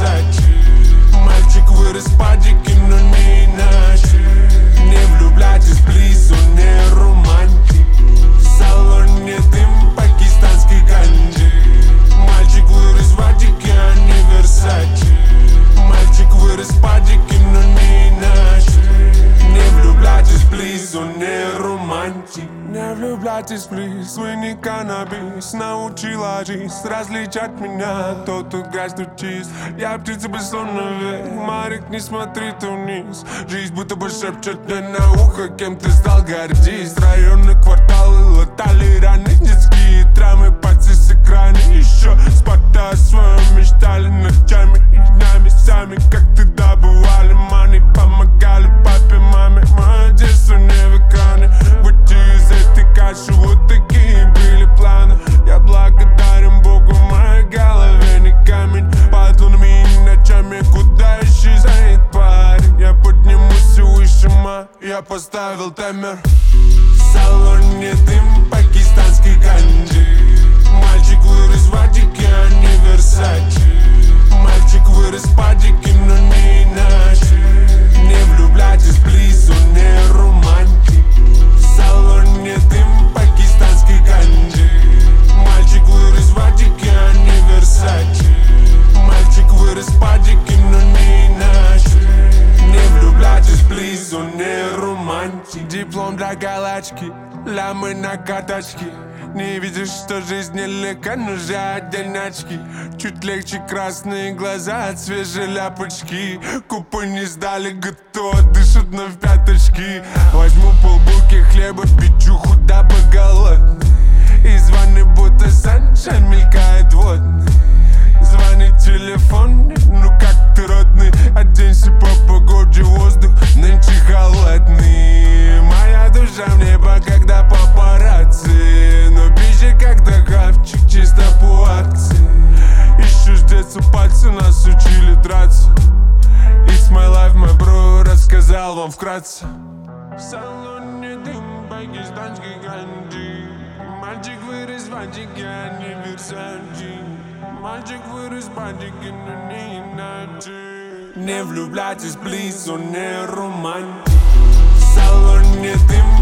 Versace. Мальчик вырос в падике, но не иначе. Не влюбляйтесь, плиз, он не романтик. В салоне дым пакистанской ганджи. Мальчик вырос в падике, а не Versace. Мальчик вырос в падике, но не иначе. Не влюбляйтесь, плиз, он не романтик. Не влюбляйтесь, плиз, вы не каннабис. Научила жизнь различать меня. Тот тут грязь, тут чист. Я птица без наверх. Марик, не смотри ты вниз. Жизнь будто бы шепчет мне на ухо, кем ты стал, гордись. Районы, кварталы, латали раны. Детские травмы, пальцы с экрана. Еще спорта о своем мечтали ночами и днями сами. Как ты добывали мани, помогали папе, маме. Мое детство не в экране. Выйти из этой каши, вот такие были планы. Я благодарен Богу, в моей голове не камень. Под лунами и ночами, куда исчезает парень. Я поднимусь все выше, я поставил таймер. В салоне дым пакистанской ганджи. Мальчик вырос в падике, а не Versace. Мальчик вырос в падике, но не иначе. Не влюбляйтесь, плиз, он не романтик. В салоне дым пакистанской ганджи. Мальчик вырос в падике, а не Versace. Мальчик вырос в падике, но не иначе. Не влюбляйтесь, плиз, он не романтик. Диплом для галочки, лямы на карточке. Не видишь, что жизнь нелегка, нужны отдельнячки. Чуть легче красные глаза от свежей ляпочки. Купы не сдали, готово, дышат на в пяточки. Возьму полбуки хлеба, печуху, дабы голодный. Из ванны будто саншайн мелькает водный. Звонит телефон, ну как ты, родный? Оденься по погоде, воздух нынче холодный. Моя душа в небо, когда папарацци. Но пища как хавчик, чисто по акции. Еще с детства пальцы нас учили драться. It's my life, my bro, рассказал вам вкратце. В салоне дым пакистанской ганджи. Мальчик вырос в падике, а не Versace. Мальчик вырос в падике, но не иначе. Не влюбляйтесь, плиз, он не романтик. В салоне дым